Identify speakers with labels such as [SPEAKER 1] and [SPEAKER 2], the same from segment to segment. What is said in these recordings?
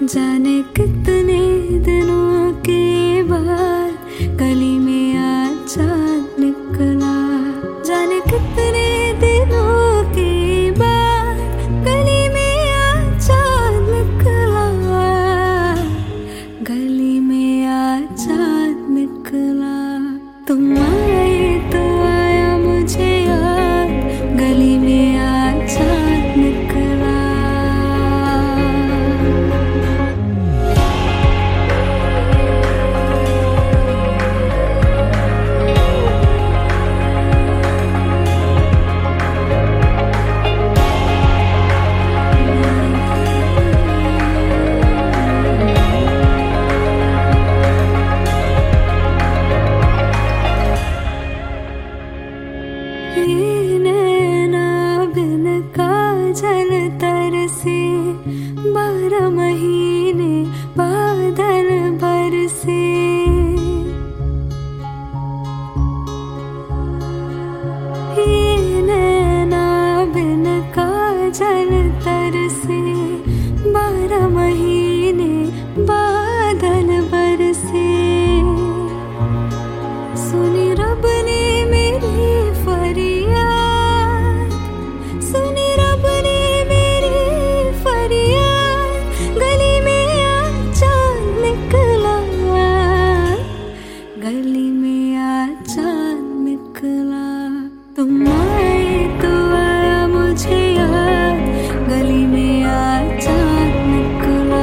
[SPEAKER 1] जाने कितने दिनों के बाद गली में आज चाँद निकला। जाने कितने दिनों के बाद गली में आज चाँद निकला। गली में आज चाँद निकला। तुम आए तो आया मुझे याद, गली में आज चाँद निकला। ये नैना बिन काजल तरसे, 12 महीने बादल बरसे। ये नैना बिन काजल तरसे, 12 महीने बादल बरसे। सुनी रब ने मेरी फरियाद, सुनी रब ने मेरी फरियाद। गली में आज चाँद निकला। गली में आज चाँद निकला। तुम आए तो आया मुझे याद, गली में आज चाँद निकला।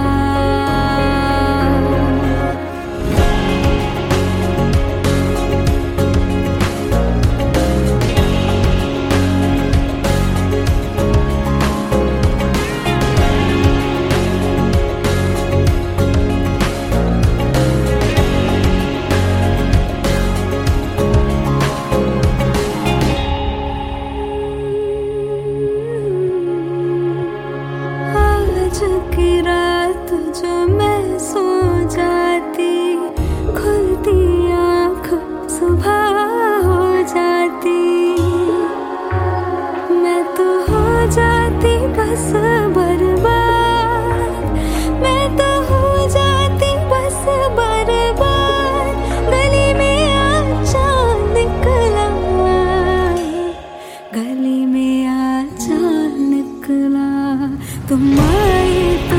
[SPEAKER 1] की रात जो मैं सो जाती, खुलती आँख सुबह हो जाती। मैं तो हो जाती बस बर्बाद, मैं तो हो जाती बस बर्बाद। गली में आज चाँद निकला। गली में आज चाँद निकला। तुम आए